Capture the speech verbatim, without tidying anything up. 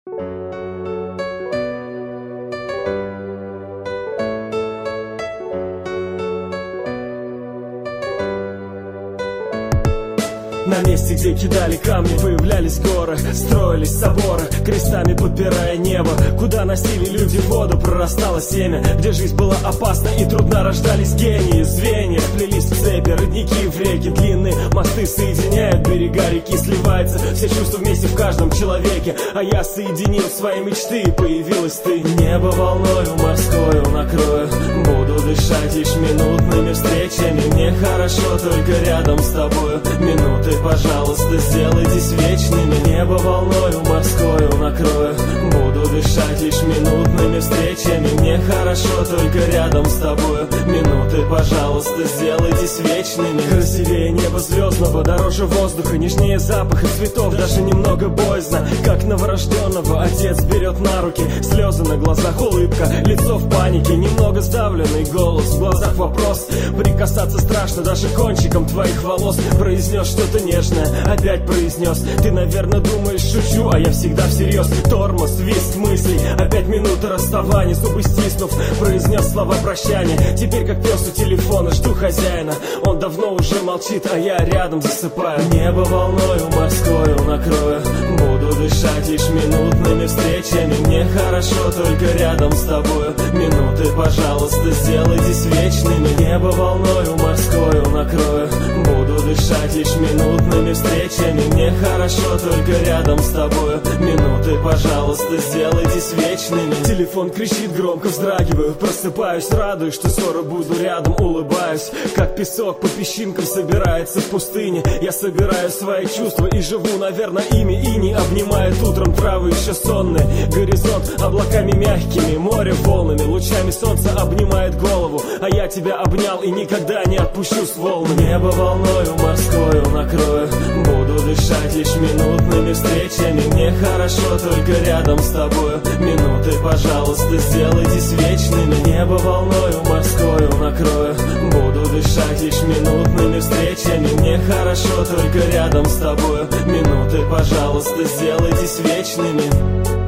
На месте, где кидали камни, появлялись горы, строились соборы, крестами подпирая небо. Куда носили люди воду, прорастало семя. Где жизнь была опасна и трудно, рождались гении. Звенья плелись в цепи, родники в реки, длинные мосты соединяют берега реки. Сливается все чувства вместе в каждом человеке. А я соединил свои мечты, и появилась ты. Небо волною морскою накрою, буду дышать лишь минутными встречами. Мне хорошо только рядом с тобою. Минуты, пожалуйста, сделайтесь вечными. Небо волною морскою накрою, буду дышать лишь минутными встречами. Мне хорошо только рядом с тобою. Минуты, пожалуйста, сделайтесь вечными. Красивее неба звездного, дороже воздуха, нежнее запаха цветов, даже немного боязно. Как новорожденного отец берет на руки, слезы на глазах, улыбка, лицо в панике, немного сдавленный голос, в глазах вопрос. Прикасаться страшно даже кончиком твоих волос. Произнес что-то нежное, опять произнес. Ты, наверное, думаешь, шучу, а я всегда всерьез. Тормоз, вист мыслей, опять минута расставания. Зубы стиснув, произнес слова прощания. Теперь как пес у телефона, жду хозяина. Он давно уже молчит, а я рядом засыпаю. Небо волною морскою накрою, буду дышать лишь минутными встречами. Мне хорошо только рядом с тобою. Минуты, пожалуйста, сделайтесь вечными. Небо волною морскою накрою, буду дышать лишь минутными встречами. Мне хорошо только рядом с тобою. Минуты, пожалуйста, сделайтесь вечными. Телефон кричит громко, вздрагиваю, просыпаюсь, радуюсь, что скоро буду рядом, улыбаюсь. Как песок по песчинкам собирается в пустыне. Я собираю свои чувства и живу, наверное, ими. Иней обнимает утром травы еще сонные. Горизонт облаками мягкими, море волнами, лучами солнца обнимает голову. А я тебя обнял и никогда не отпущу с волнами. Небо волною морскою накрою, буду дышать лишь минутными встречами. Мне хорошо только рядом с тобою. Минуты, пожалуйста, сделайтесь вечными. Небо волною морскою накрою, буду дышать лишь минутными встречами. Мне хорошо только рядом с тобою. Минуты, пожалуйста, сделайтесь вечными.